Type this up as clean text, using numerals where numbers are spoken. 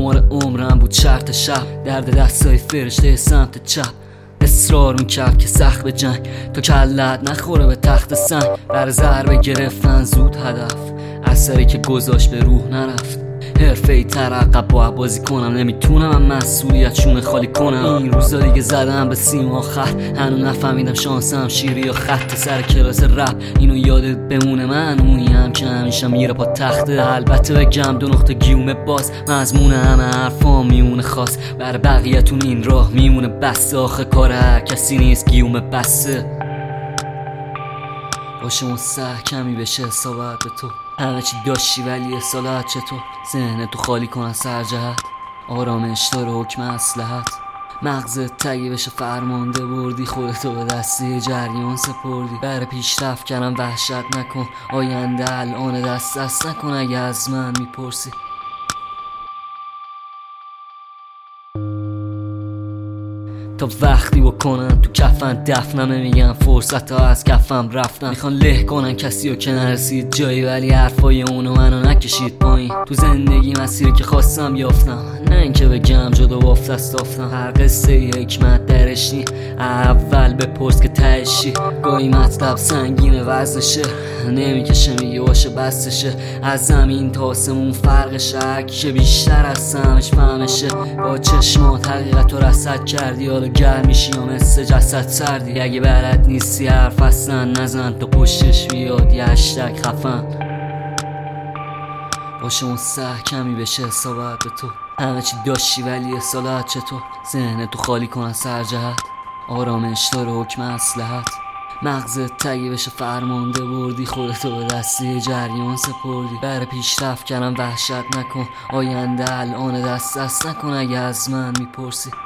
آمار عمرم بود شرط شب، درد دستای فرشته سمت چپ. اصرار میکرد که سخت به جنگ تا کلت نخوره به تخت سنگ. بر ضربه گرفتن زود هدف، اثری که گذاشت به روح نرفت. حرفه‌ای تر عقب باید بازی کنم، نمیتونم من مسئولیت شونه خالی کنم. این روزا دیگه زدم به سیما خط، هنو نفهمیدم شانسم شیری یا خط سر کلاس رپ. اینو یادت بمونه من اونیم که همیشه میره پا تخته. البته بگم دو نقطه گیومه باز، مضمون همه حرفام میونه خاص. بر بقیه‌تون این راه میمونه بسته، آخه کار هر کسی نیست گیومه بسته. باشه مستحکمی بشه حسابت به تو، همه چی داشتی ولی اصالت چطور؟ ذهن تو خالی کن از سر جهت، آرامش داره حکم اصلحت. مغزت تگی بشه فرمانده بردی، خودتو به دسته جریان سپردی. بر پیشرفت کردم وحشت نکن، آینده الان دست نکن اگه از من میپرسی. تا وقتی بکنن تو کفن دفنم، نمیگن فرصت ها از کفم رفتن. میخوان له کنن کسی رو که نرسید جایی، ولی حرفای اونو منو نکشید پایین. تو زندگی مسیری که خواستم یافتم، نه اینکه بگم جدا بافت استافتم. هر قصه حکمت درش نی، اول بپرس که تهشی. گاهی مطلب سنگینه وزنشه، نمیکشه میگه باشه بستشه. از زمین تا آسمون فرقشه، هرکی که بیشتر از سمش فهمشه. با چشمات حقیقت رو رصد کردی، حالا گرم میشی یا مثل جسد سردی. اگه بلد نیستی حرف اصلا نزن، تا پشتش بیاد یه هشتگ خفن. باشه مستحکمی بشه حسابت به تو، همه چی داشتی ولی اصالت چطور؟ ذهن تو خالی کن از سر جهت، آرامش داره حکم اصلحت. مغزت تگی بشه فرمانده بردی، خودتو به دسته جریان سپردی. بر پیشرفت کردم وحشت نکن، آینده الان دست نکن اگه از من میپرسی.